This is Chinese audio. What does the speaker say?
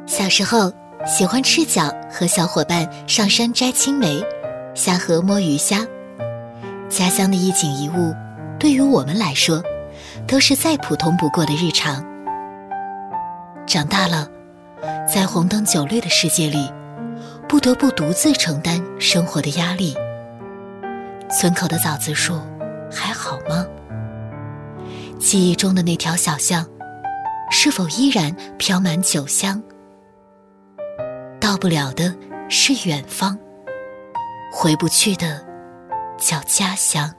小时候喜欢赤脚和小伙伴上山摘青梅，下河摸鱼虾。家乡的一景一物，对于我们来说，都是再普通不过的日常。长大了，在红灯酒绿的世界里，不得不独自承担生活的压力。村口的枣子树还好吗？记忆中的那条小巷，是否依然飘满酒香？到不了的是远方，回不去的叫家乡。